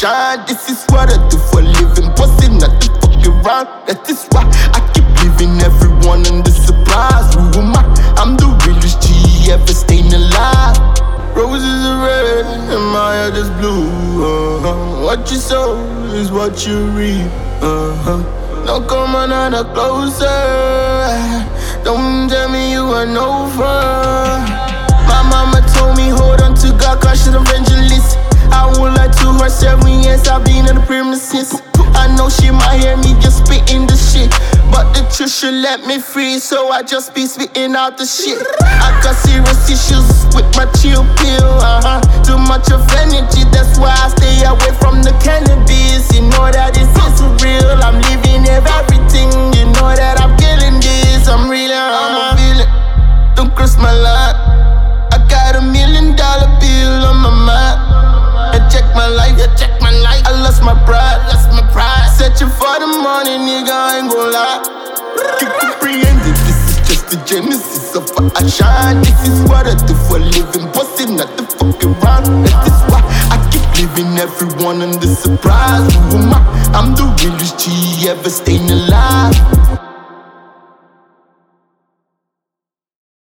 shine. This is what I do for a living. Busting not the fucking round. That is why I keep leaving everyone in the surprise. Who am I? I'm the realest G ever staying alive. Roses are red and my heart is blue. What you sow is what you reap. Don't come another closer. Don't tell me you are no fun. My mama told me hold on to God, cause she's an evangelist. I won't lie to her, 7 years I've been in the premises. I know she might hear me just spitting the shit, but the truth should let me free, so I just be spitting out the shit. I got serious issues with my chill pill, Too much of energy, that's why I stay away from the cannabis. You know that this is real, I'm living everything. You know that I'm killing this, I'm a feeling. Don't cross my line. I got $1 million bill on my mind. I check my life, I lost my pride, Searching for the money, nigga, I ain't gon' lie. You comprehend it, this is just the genesis of what I shine. This is what I do for a living, busting not the fucking round. That is why I keep leaving everyone in the surprise. Who am I? I'm the realest G ever staying alive.